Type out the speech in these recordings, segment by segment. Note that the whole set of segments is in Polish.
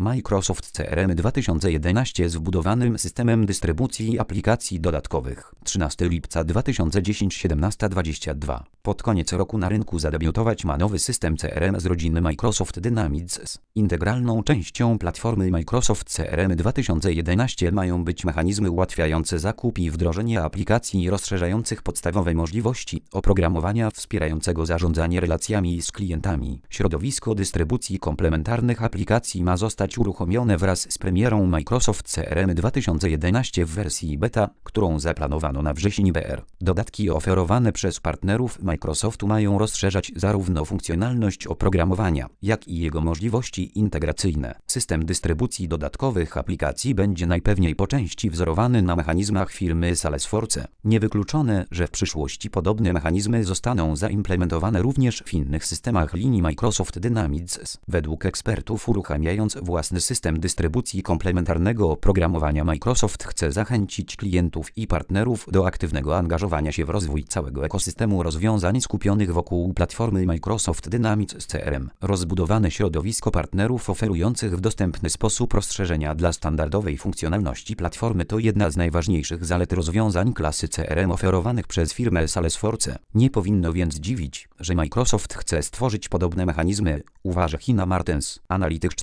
Microsoft CRM 2011 z wbudowanym systemem dystrybucji aplikacji dodatkowych. 13 lipca 2010 17:22. Pod koniec roku na rynku zadebiutować ma nowy system CRM z rodziny Microsoft Dynamics. Integralną częścią platformy Microsoft CRM 2011 mają być mechanizmy ułatwiające zakup i wdrożenie aplikacji rozszerzających podstawowe możliwości oprogramowania wspierającego zarządzanie relacjami z klientami. Środowisko dystrybucji komplementarnych aplikacji ma zostać uruchomione wraz z premierą Microsoft CRM 2011 w wersji beta, którą zaplanowano na wrzesień br. Dodatki oferowane przez partnerów Microsoftu mają rozszerzać zarówno funkcjonalność oprogramowania, jak i jego możliwości integracyjne. System dystrybucji dodatkowych aplikacji będzie najpewniej po części wzorowany na mechanizmach firmy Salesforce. Niewykluczone, że w przyszłości podobne mechanizmy zostaną zaimplementowane również w innych systemach linii Microsoft Dynamics. Według ekspertów, uruchamiając własny system dystrybucji komplementarnego oprogramowania, Microsoft chce zachęcić klientów i partnerów do aktywnego angażowania się w rozwój całego ekosystemu rozwiązań skupionych wokół platformy Microsoft Dynamics CRM. Rozbudowane środowisko partnerów oferujących w dostępny sposób rozszerzenia dla standardowej funkcjonalności platformy to jedna z najważniejszych zalet rozwiązań klasy CRM oferowanych przez firmę Salesforce. Nie powinno więc dziwić, że Microsoft chce stworzyć podobne mechanizmy, uważa Hina Martens, analityk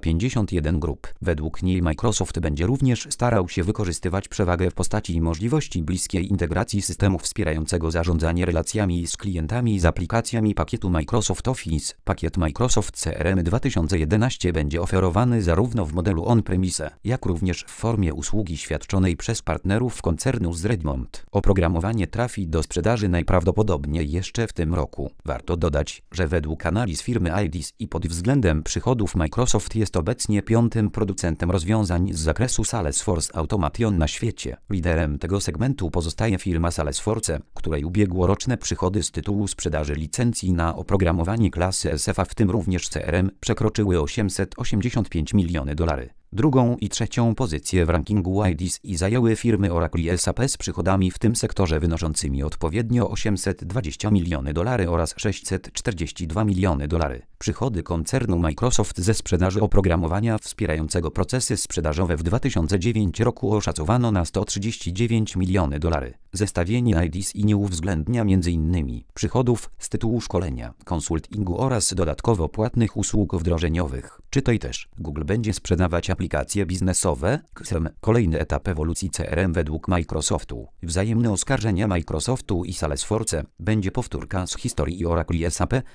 451 Group. Według niej Microsoft będzie również starał się wykorzystywać przewagę w postaci możliwości bliskiej integracji systemu wspierającego zarządzanie relacjami z klientami z aplikacjami pakietu Microsoft Office. Pakiet Microsoft CRM 2011 będzie oferowany zarówno w modelu on-premise, jak również w formie usługi świadczonej przez partnerów koncernu z Redmond. Oprogramowanie trafi do sprzedaży najprawdopodobniej jeszcze w tym roku. Warto dodać, że według analiz firmy IDC i pod względem przychodów Microsoft jest obecnie 5. producentem rozwiązań z zakresu Salesforce Automation na świecie. Liderem tego segmentu pozostaje firma Salesforce, której ubiegłoroczne przychody z tytułu sprzedaży licencji na oprogramowanie klasy SF, w tym również CRM, przekroczyły $885 miliony. Drugą i trzecią pozycję w rankingu IDC zajęły firmy Oracle i SAP z przychodami w tym sektorze wynoszącymi odpowiednio $820 miliony oraz $642 miliony. Przychody koncernu Microsoft ze sprzedaży oprogramowania wspierającego procesy sprzedażowe w 2009 roku oszacowano na $139 miliony. Zestawienie IDC nie uwzględnia m.in. przychodów z tytułu szkolenia, konsultingu oraz dodatkowo płatnych usług wdrożeniowych. Czytaj też: Google będzie sprzedawać aplikacje biznesowe. Kolejny etap ewolucji CRM według Microsoftu. Wzajemne oskarżenia Microsoftu i Salesforce będzie powtórka z historii Oracle i SAP,